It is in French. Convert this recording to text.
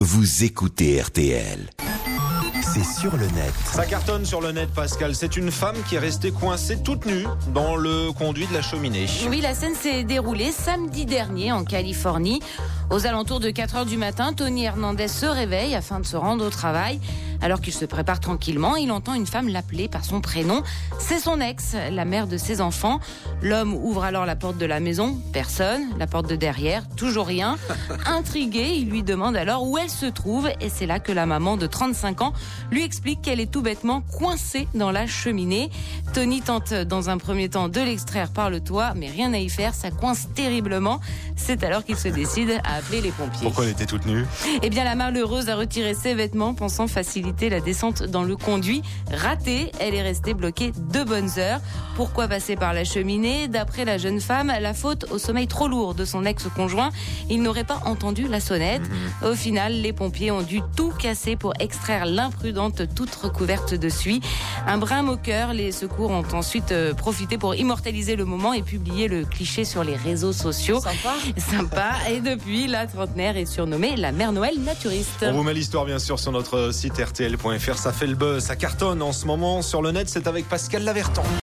Vous écoutez RTL. C'est sur le net. Ça cartonne sur le net, Pascal. C'est une femme qui est restée coincée toute nue dans le conduit de la cheminée. Oui, la scène s'est déroulée samedi dernier en Californie. Aux alentours de 4h du matin, Tony Hernandez se réveille afin de se rendre au travail. Alors qu'il se prépare tranquillement, il entend une femme l'appeler par son prénom. C'est son ex, la mère de ses enfants. L'homme ouvre alors la porte de la maison. Personne. La porte de derrière. Toujours rien. Intrigué, il lui demande alors où elle se trouve. Et c'est là que la maman de 35 ans lui explique qu'elle est tout bêtement coincée dans la cheminée. Tony tente dans un premier temps de l'extraire par le toit, mais rien à y faire, ça coince terriblement. C'est alors qu'il se décide à appeler les pompiers. Pourquoi elle était toute nue ? Eh bien, la malheureuse a retiré ses vêtements, pensant faciliter la descente dans le conduit. Ratée, elle est restée bloquée 2 bonnes heures. Pourquoi passer par la cheminée ? D'après la jeune femme, la faute au sommeil trop lourd de son ex-conjoint. Il n'aurait pas entendu la sonnette. Au final, les pompiers ont dû tout casser pour extraire l'imprudente toute recouverte de suie. Un brin moqueur, les secours ont ensuite profité pour immortaliser le moment et publier le cliché sur les réseaux sociaux. Sympa. Et depuis, la trentenaire est surnommée la Mère Noël naturiste. On vous met l'histoire bien sûr sur notre site rtl.fr. Ça fait le buzz, ça cartonne en ce moment sur le net. C'est avec Pascal Lavertan.